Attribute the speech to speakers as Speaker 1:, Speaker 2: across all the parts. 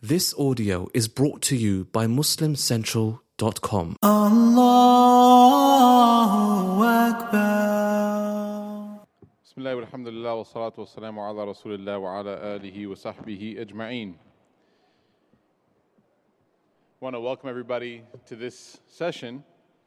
Speaker 1: This audio is brought to you by MuslimCentral.com.
Speaker 2: Allahu Akbar.
Speaker 3: Bismillah walhamdulillah wa salatu wa salamu ala rasulillah wa ala alihi wa sahbihi ajma'een. I want to welcome everybody to this session.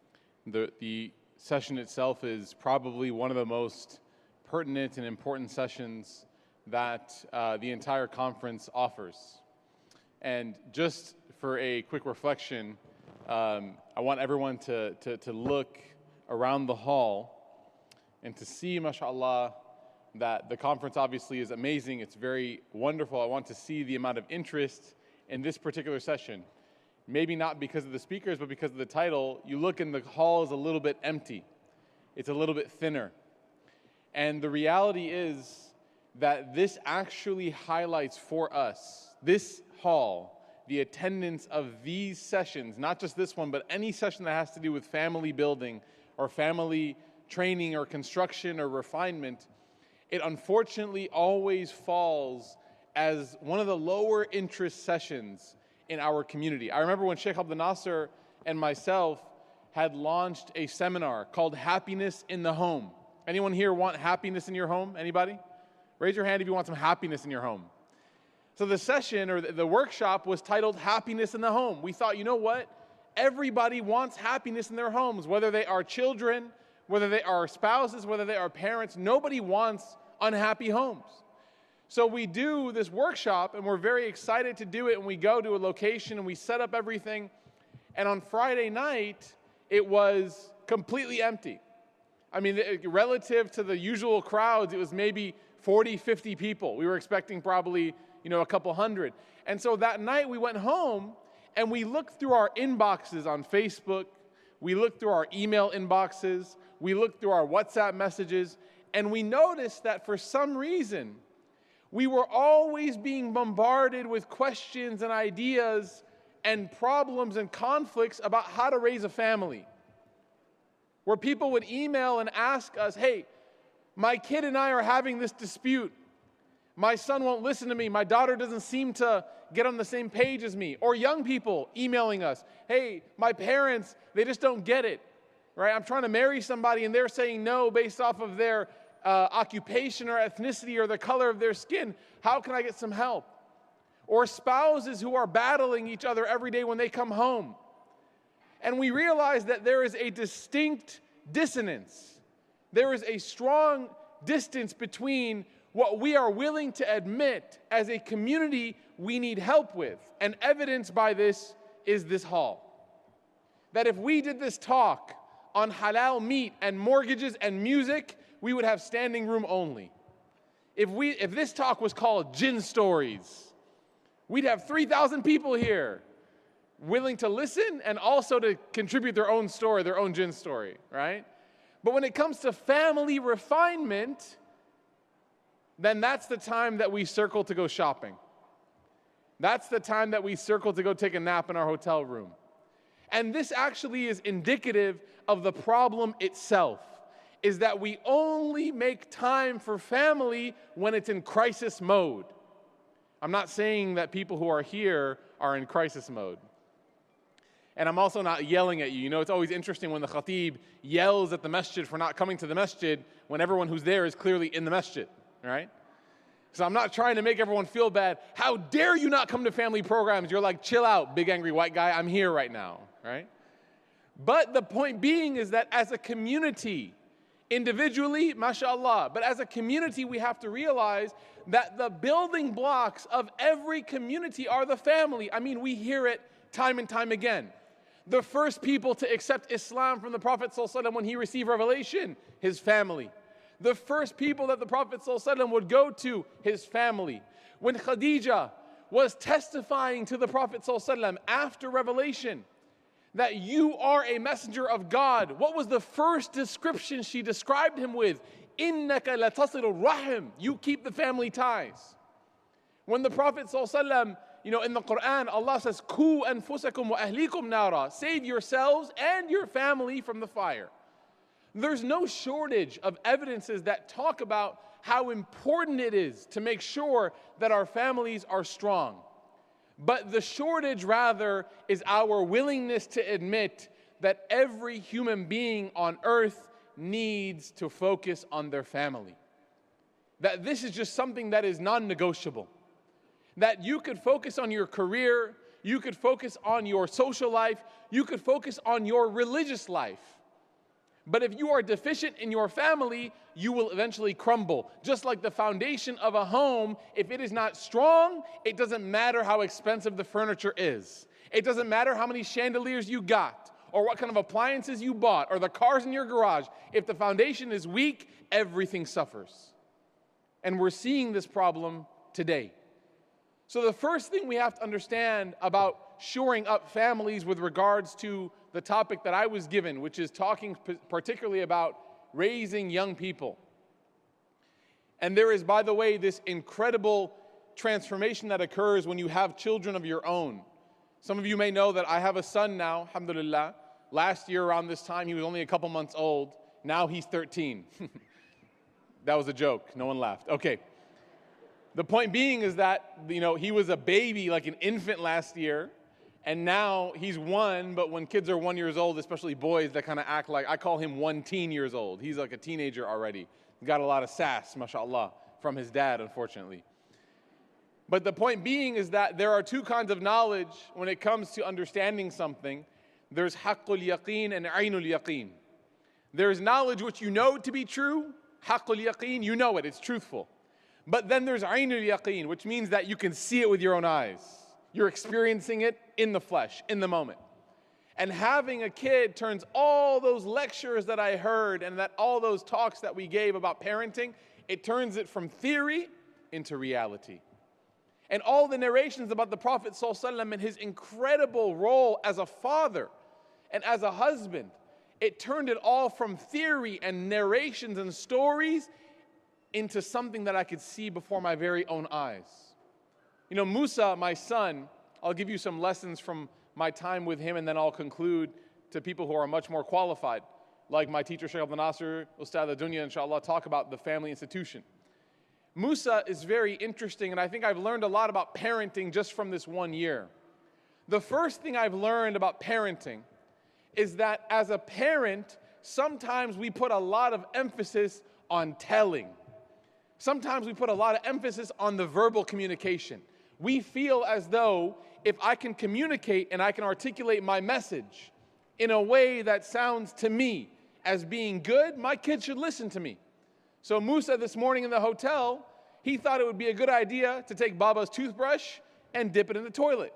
Speaker 3: The session itself is probably one of the most pertinent and important sessions that the entire conference offers. And just for a quick reflection, I want everyone to look around the hall and to see, mashallah, that the conference obviously is amazing. It's very wonderful. I want to see the amount of interest in this particular session. Maybe not because of the speakers, but because of the title. You look and the hall is a little bit empty. It's a little bit thinner. And the reality is that this actually highlights for us, this hall, the attendance of these sessions, not just this one, but any session that has to do with family building or family training or construction or refinement, it unfortunately always falls as one of the lower interest sessions in our community. I remember when Sheikh Abdul Nasser and myself had launched a seminar called Happiness in the Home. Anyone here want happiness in your home? Anybody? Raise your hand if you want some happiness in your home. So the session or the workshop was titled Happiness in the Home. We thought, you know what? Everybody wants happiness in their homes, whether they are children, whether they are spouses, whether they are parents. Nobody wants unhappy homes. So we do this workshop and we're very excited to do it, and we go to a location and we set up everything. And on Friday night, it was completely empty. I mean, relative to the usual crowds, it was maybe 40, 50 people. We were expecting probably, a couple hundred. And so that night we went home and we looked through our inboxes on Facebook. We looked through our email inboxes. We looked through our WhatsApp messages. And we noticed that for some reason, we were always being bombarded with questions and ideas and problems and conflicts about how to raise a family. Where people would email and ask us, hey, my kid and I are having this dispute. My son won't listen to me. My daughter doesn't seem to get on the same page as me. Or young people emailing us, hey, my parents, they just don't get it, right? I'm trying to marry somebody and they're saying no based off of their occupation or ethnicity or the color of their skin. How can I get some help? Or spouses who are battling each other every day when they come home. And we realize that there is a distinct dissonance. There is a strong distance between what we are willing to admit as a community we need help with. And evidence by this is this hall. That if we did this talk on halal meat and mortgages and music, we would have standing room only. If this talk was called Jinn Stories, we'd have 3,000 people here willing to listen and also to contribute their own story, their own jinn story, right? But when it comes to family refinement, then that's the time that we circle to go shopping. That's the time that we circle to go take a nap in our hotel room. And this actually is indicative of the problem itself, is that we only make time for family when it's in crisis mode. I'm not saying that people who are here are in crisis mode. And I'm also not yelling at you. It's always interesting when the khatib yells at the masjid for not coming to the masjid when everyone who's there is clearly in the masjid, right? So I'm not trying to make everyone feel bad. How dare you not come to family programs? You're like, chill out, big angry white guy. I'm here right now, right? But the point being is that as a community, individually, mashallah, but as a community, we have to realize that the building blocks of every community are the family. I mean, we hear it time and time again. The first people to accept Islam from the Prophet ﷺ when he received revelation, his family. The first people that the Prophet ﷺ would go to, his family. When Khadija was testifying to the Prophet ﷺ after revelation that you are a messenger of God, what was the first description she described him with? إِنَّكَ لَتَصِلُ الرَّحِمِ. You keep the family ties. When the Prophet ﷺ, in the Quran, Allah says, "Ku anfusakum wa ahlikum nara." Save yourselves and your family from the fire. There's no shortage of evidences that talk about how important it is to make sure that our families are strong. But the shortage, rather, is our willingness to admit that every human being on earth needs to focus on their family. That this is just something that is non-negotiable. That you could focus on your career, you could focus on your social life, you could focus on your religious life. But if you are deficient in your family, you will eventually crumble. Just like the foundation of a home, if it is not strong, it doesn't matter how expensive the furniture is. It doesn't matter how many chandeliers you got, or what kind of appliances you bought, or the cars in your garage. If the foundation is weak, everything suffers. And we're seeing this problem today. So the first thing we have to understand about shoring up families with regards to the topic that I was given, which is talking particularly about raising young people. And there is, by the way, this incredible transformation that occurs when you have children of your own. Some of you may know that I have a son now, alhamdulillah. Last year around this time, he was only a couple months old. Now he's 13. That was a joke. No one laughed. Okay. The point being is that, he was a baby, like an infant last year. And now he's 1, but when kids are 1 year old, especially boys, they kind of act like, I call him 1 years old. He's like a teenager already. He's got a lot of sass, mashallah, from his dad, unfortunately. But the point being is that there are two kinds of knowledge when it comes to understanding something. There's haqqul yaqeen and aynul yaqeen. There's knowledge which you know to be true, haqqul yaqeen, you know it, it's truthful. But then there's aynul yaqeen, which means that you can see it with your own eyes. You're experiencing it in the flesh, in the moment. And having a kid turns all those lectures that I heard and that all those talks that we gave about parenting, it turns it from theory into reality. And all the narrations about the Prophet ﷺ and his incredible role as a father and as a husband, it turned it all from theory and narrations and stories into something that I could see before my very own eyes. Musa, my son, I'll give you some lessons from my time with him, and then I'll conclude to people who are much more qualified, like my teacher, Sheikh Abdul Nasser, Ustad Dunya, inshallah, talk about the family institution. Musa is very interesting, and I think I've learned a lot about parenting just from this 1 year. The first thing I've learned about parenting is that as a parent, sometimes we put a lot of emphasis on telling. Sometimes we put a lot of emphasis on the verbal communication. We feel as though if I can communicate and I can articulate my message in a way that sounds to me as being good, my kid should listen to me. So Musa this morning in the hotel, he thought it would be a good idea to take Baba's toothbrush and dip it in the toilet.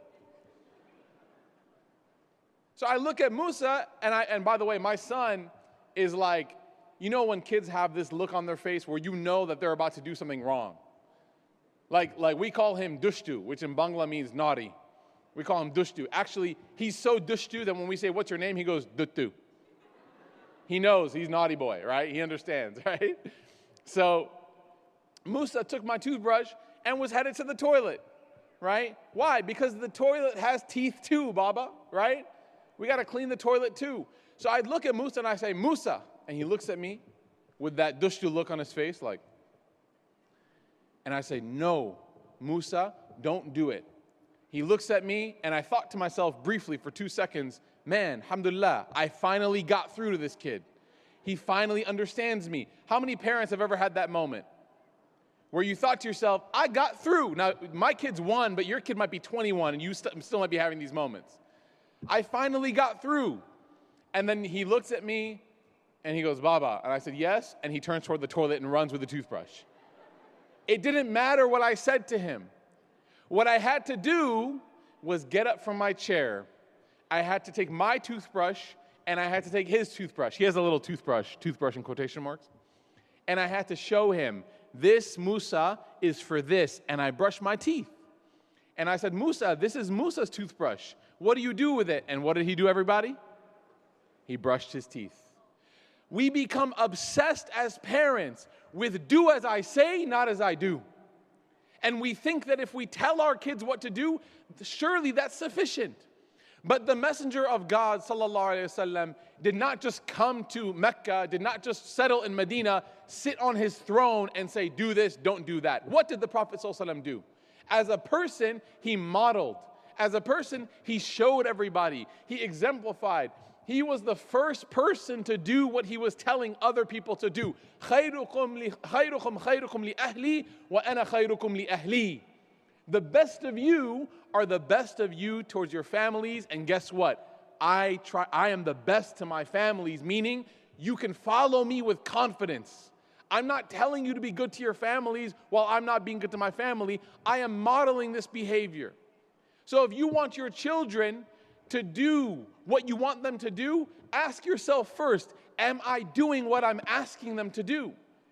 Speaker 3: So I look at Musa, and by the way, my son is like, when kids have this look on their face where you know that they're about to do something wrong. Like we call him dushtu, which in Bangla means naughty. We call him dushtu. Actually, he's so dushtu that when we say, what's your name? He goes, duttu. He knows he's naughty boy, right? He understands, right? So Musa took my toothbrush and was headed to the toilet, right? Why? Because the toilet has teeth too, Baba, right? We got to clean the toilet too. So I'd look at Musa and I say, Musa. And he looks at me with that dushtu look on his face, like, and I say, no, Musa, don't do it. He looks at me, and I thought to myself briefly for 2 seconds, man, alhamdulillah, I finally got through to this kid. He finally understands me. How many parents have ever had that moment where you thought to yourself, I got through. Now, my kid's 1, but your kid might be 21, and you still might be having these moments. I finally got through. And then he looks at me, and he goes, Baba. And I said, yes. And he turns toward the toilet and runs with the toothbrush. It didn't matter what I said to him. What I had to do was get up from my chair. I had to take my toothbrush, and I had to take his toothbrush. He has a little toothbrush in quotation marks. And I had to show him, this, Musa, is for this. And I brushed my teeth. And I said, Musa, this is Musa's toothbrush. What do you do with it? And what did he do, everybody? He brushed his teeth. We become obsessed as parents with do as I say, not as I do. And we think that if we tell our kids what to do, surely that's sufficient. But the Messenger of God, sallallahu alaihi wasallam, did not just come to Mecca, did not just settle in Medina, sit on his throne and say, do this, don't do that. What did the Prophet sallallahu alaihi wasallam do? As a person, he modeled. As a person, he showed everybody. He exemplified. He was the first person to do what he was telling other people to do. خَيْرُكُمْ لِأَهْلِي وَأَنَا خَيْرُكُمْ لِأَهْلِي. The best of you are the best of you towards your families, and guess what? I am the best to my families, meaning you can follow me with confidence. I'm not telling you to be good to your families while I'm not being good to my family. I am modeling this behavior. So if you want your children to do what you want them to do, ask yourself first, am I doing what I'm asking them to do?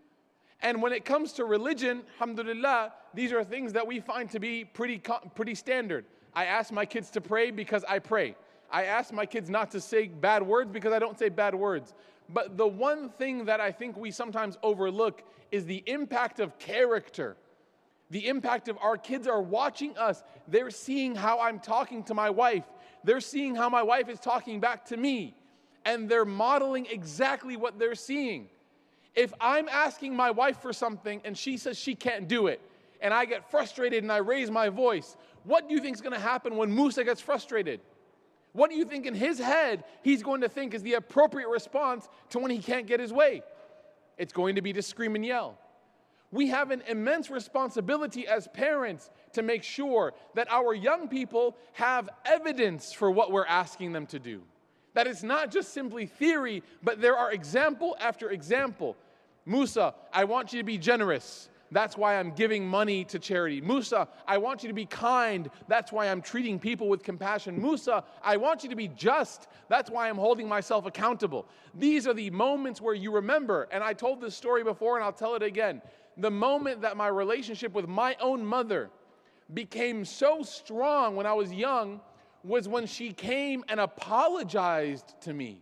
Speaker 3: And when it comes to religion, alhamdulillah, these are things that we find to be pretty standard. I ask my kids to pray because I pray. I ask my kids not to say bad words because I don't say bad words. But the one thing that I think we sometimes overlook is the impact of character. The impact of our kids are watching us. They're seeing how I'm talking to my wife. They're seeing how my wife is talking back to me. And they're modeling exactly what they're seeing. If I'm asking my wife for something and she says she can't do it, and I get frustrated and I raise my voice, what do you think is going to happen when Musa gets frustrated? What do you think in his head he's going to think is the appropriate response to when he can't get his way? It's going to be to scream and yell. We have an immense responsibility as parents to make sure that our young people have evidence for what we're asking them to do. That it's not just simply theory, but there are example after example. Musa, I want you to be generous. That's why I'm giving money to charity. Musa, I want you to be kind. That's why I'm treating people with compassion. Musa, I want you to be just. That's why I'm holding myself accountable. These are the moments where you remember, and I told this story before and I'll tell it again. The moment that my relationship with my own mother became so strong when I was young was when she came and apologized to me.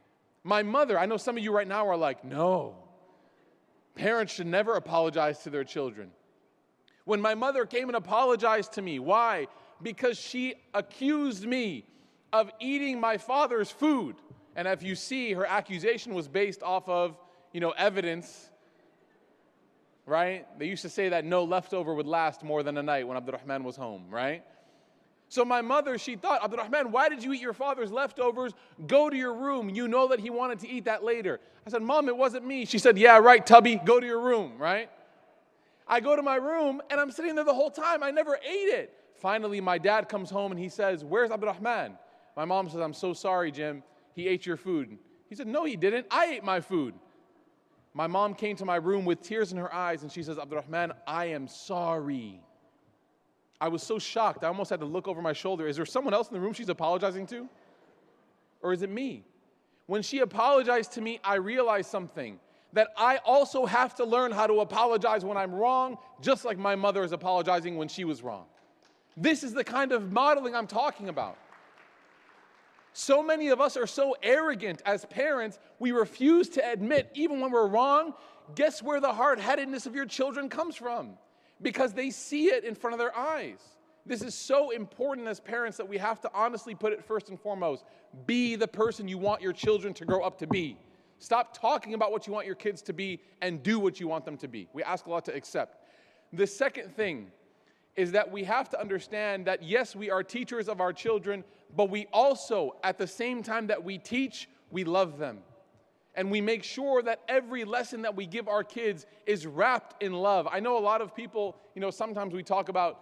Speaker 3: My mother, I know some of you right now are like, no, parents should never apologize to their children. When my mother came and apologized to me, why? Because she accused me of eating my father's food. And if you see, her accusation was based off of, evidence, right? They used to say that no leftover would last more than a night when Abdurrahman was home, right? So my mother, she thought, Abdurrahman, why did you eat your father's leftovers? Go to your room. You know that he wanted to eat that later. I said, Mom, it wasn't me. She said, yeah, right, Tubby, go to your room, right? I go to my room, and I'm sitting there the whole time. I never ate it. Finally, my dad comes home, and he says, where's Abdurrahman? My mom says, I'm so sorry, Jim. He ate your food. He said, no, he didn't. I ate my food. My mom came to my room with tears in her eyes, and she says, Abdurrahman, I am sorry. I was so shocked, I almost had to look over my shoulder. Is there someone else in the room she's apologizing to? Or is it me? When she apologized to me, I realized something, that I also have to learn how to apologize when I'm wrong, just like my mother is apologizing when she was wrong. This is the kind of modeling I'm talking about. So many of us are so arrogant as parents, we refuse to admit, even when we're wrong, guess where the hard-headedness of your children comes from? Because they see it in front of their eyes. This is so important as parents that we have to honestly put it first and foremost. Be the person you want your children to grow up to be. Stop talking about what you want your kids to be and do what you want them to be. We ask Allah to accept. The second thing is that we have to understand that yes, we are teachers of our children, but we also, at the same time that we teach, we love them. And we make sure that every lesson that we give our kids is wrapped in love. I know a lot of people, sometimes we talk about,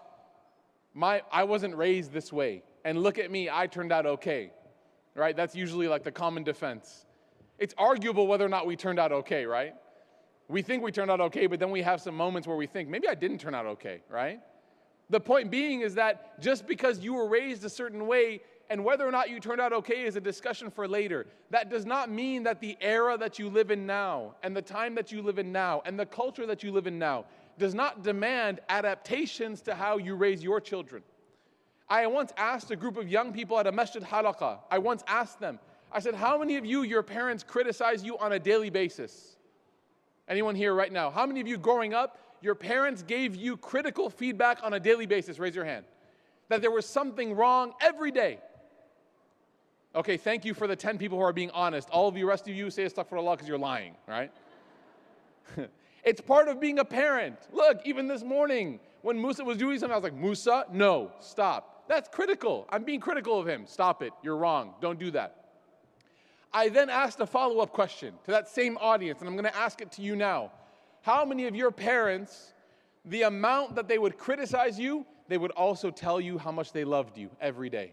Speaker 3: I wasn't raised this way, and look at me, I turned out okay, right? That's usually like the common defense. It's arguable whether or not we turned out okay, right? We think we turned out okay, but then we have some moments where we think, maybe I didn't turn out okay, right? The point being is that just because you were raised a certain way, and whether or not you turned out okay is a discussion for later. That does not mean that the era that you live in now, and the time that you live in now, and the culture that you live in now, does not demand adaptations to how you raise your children. I once asked a group of young people at a masjid halaqah, I once asked them, I said, how many of you, your parents criticize you on a daily basis? Anyone here right now? How many of you growing up, your parents gave you critical feedback on a daily basis? Raise your hand. That there was something wrong every day. Okay, thank you for the 10 people who are being honest. All of you, rest of you, say astaghfirullah because you're lying, right? It's part of being a parent. Look, even this morning, when Musa was doing something, I was like, Musa, no, stop. That's critical. I'm being critical of him. Stop it. You're wrong. Don't do that. I then asked a follow-up question to that same audience, and I'm going to ask it to you now. How many of your parents, the amount that they would criticize you, they would also tell you how much they loved you every day?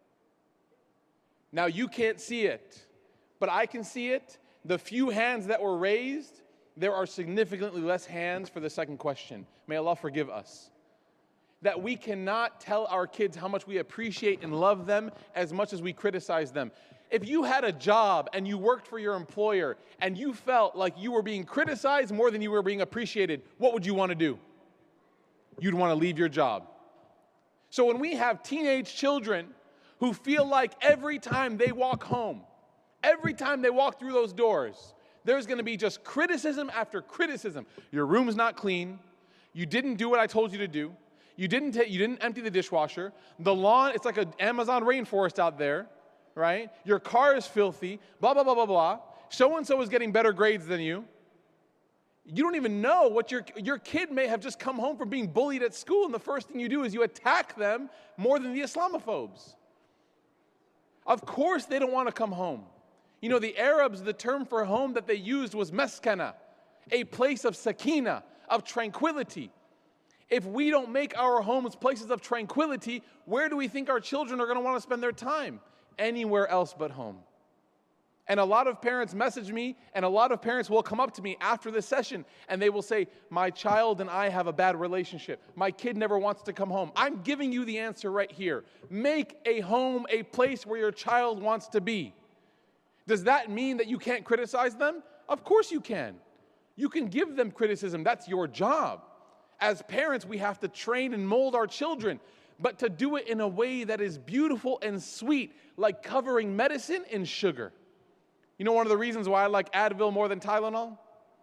Speaker 3: Now, you can't see it, but I can see it. The few hands that were raised, there are significantly less hands for the second question. May Allah forgive us. That we cannot tell our kids how much we appreciate and love them as much as we criticize them. If you had a job and you worked for your employer and you felt like you were being criticized more than you were being appreciated, what would you want to do? You'd want to leave your job. So when we have teenage children who feel like every time they walk home, every time they walk through those doors, there's going to be just criticism after criticism. Your room's not clean. You didn't do what I told you to do. You didn't empty the dishwasher. The lawn, it's like an Amazon rainforest out there, right? Your car is filthy, blah, blah, blah, blah, blah. So-and-so is getting better grades than you. You don't even know what your kid may have just come home from being bullied at school, and the first thing you do is you attack them more than the Islamophobes. Of course they don't want to come home. You know, the Arabs, the term for home that they used was maskana, a place of sakina, of tranquility. If we don't make our homes places of tranquility, where do we think our children are going to want to spend their time? Anywhere else but home. And a lot of parents message me, and a lot of parents will come up to me after this session, and they will say, my child and I have a bad relationship. My kid never wants to come home. I'm giving you the answer right here. Make a home a place where your child wants to be. Does that mean that you can't criticize them? Of course you can. You can give them criticism. That's your job. As parents, we have to train and mold our children, but to do it in a way that is beautiful and sweet, like covering medicine in sugar. You know one of the reasons why I like Advil more than Tylenol?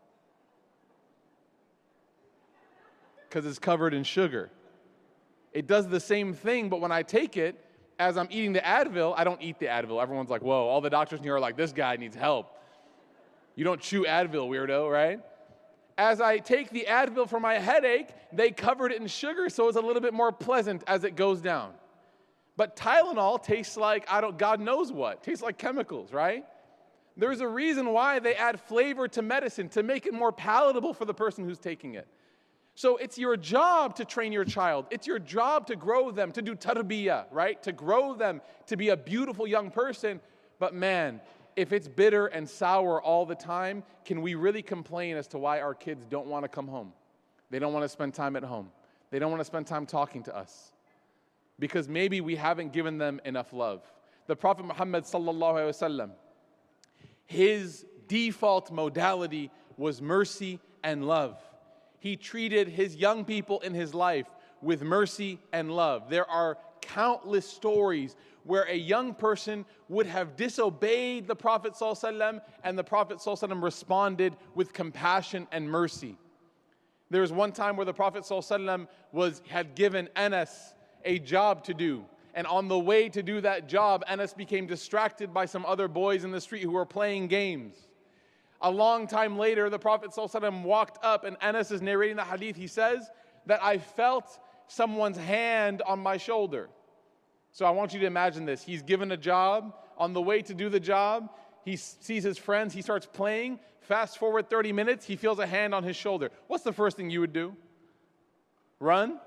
Speaker 3: Because it's covered in sugar. It does the same thing, but when I take it, as I'm eating the Advil, I don't eat the Advil. Everyone's like, whoa, all the doctors in here are like, this guy needs help. You don't chew Advil, weirdo, right? As I take the Advil for my headache, they covered it in sugar, so it's a little bit more pleasant as it goes down. But Tylenol tastes like, God knows what. Tastes like chemicals, right? There's a reason why they add flavor to medicine, to make it more palatable for the person who's taking it. So it's your job to train your child. It's your job to grow them, to do tarbiyah, right? To grow them to be a beautiful young person. But man, if it's bitter and sour all the time, can we really complain as to why our kids don't want to come home? They don't want to spend time at home. They don't want to spend time talking to us. Because maybe we haven't given them enough love. The Prophet Muhammad sallallahu alaihi wasallam, his default modality was mercy and love. He treated his young people in his life with mercy and love. There are countless stories where a young person would have disobeyed the Prophet ﷺ and the Prophet ﷺ responded with compassion and mercy. There was one time where the Prophet ﷺ had given Anas a job to do. And on the way to do that job, Anas became distracted by some other boys in the street who were playing games. A long time later, the Prophet ﷺ walked up, and Anas is narrating the hadith. He says that I felt someone's hand on my shoulder. So I want you to imagine this. He's given a job. On the way to do the job, he sees his friends. He starts playing. Fast forward 30 minutes, he feels a hand on his shoulder. What's the first thing you would do? Run?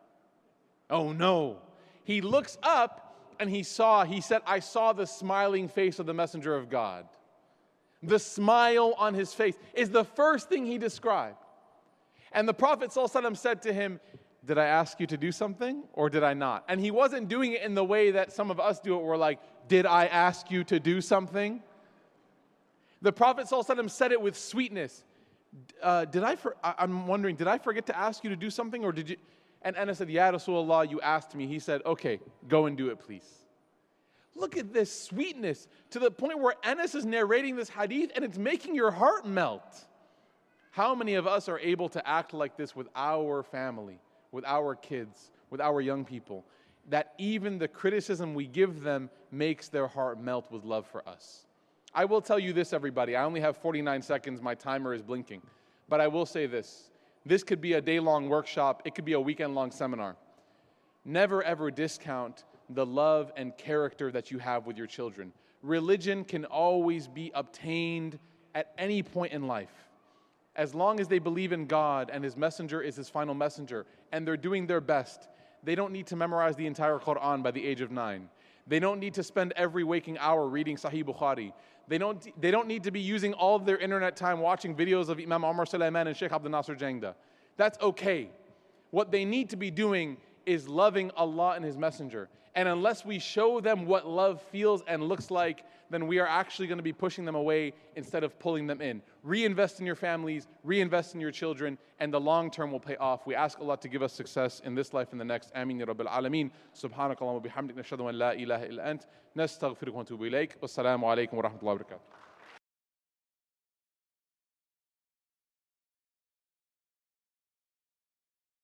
Speaker 3: Oh no. He looks up and he said, I saw the smiling face of the Messenger of God. The smile on his face is the first thing he described. And the Prophet ﷺ said to him, did I ask you to do something or did I not? And he wasn't doing it in the way that some of us do it. We're like, did I ask you to do something? The Prophet ﷺ said it with sweetness. I'm wondering, did I forget to ask you to do something or did you? And Anas said, Ya Rasulullah, you asked me. He said, okay, go and do it, please. Look at this sweetness to the point where Anas is narrating this hadith and it's making your heart melt. How many of us are able to act like this with our family, with our kids, with our young people, that even the criticism we give them makes their heart melt with love for us? I will tell you this, everybody. I only have 49 seconds. My timer is blinking. But I will say this. This could be a day-long workshop. It could be a weekend-long seminar. never ever discount the love and character that you have with your children. Religion can always be obtained at any point in life. As long as they believe in God and His messenger is His final messenger, and they're doing their best, they don't need to memorize the entire Quran by the age of 9. They don't need to spend every waking hour reading Sahih Bukhari. They don't need to be using all of their internet time watching videos of Imam Omar Sulaiman and Sheikh Abdul Nasser Jangda. That's okay. What they need to be doing is loving Allah and His messenger. And unless we show them what love feels and looks like, then we are actually going to be pushing them away instead of pulling them in. Reinvest in your families, reinvest in your children, and the long term will pay off. We ask Allah to give us success in this life and the next. Ameen ya Rabbil Alameen. Subhanakallahumma bihamdik nashhadu an la ilaha illa ant. Nastaghfiruka wa natubu ilayk. Wassalamu alaikum wa rahmatullahi wa barakatuh.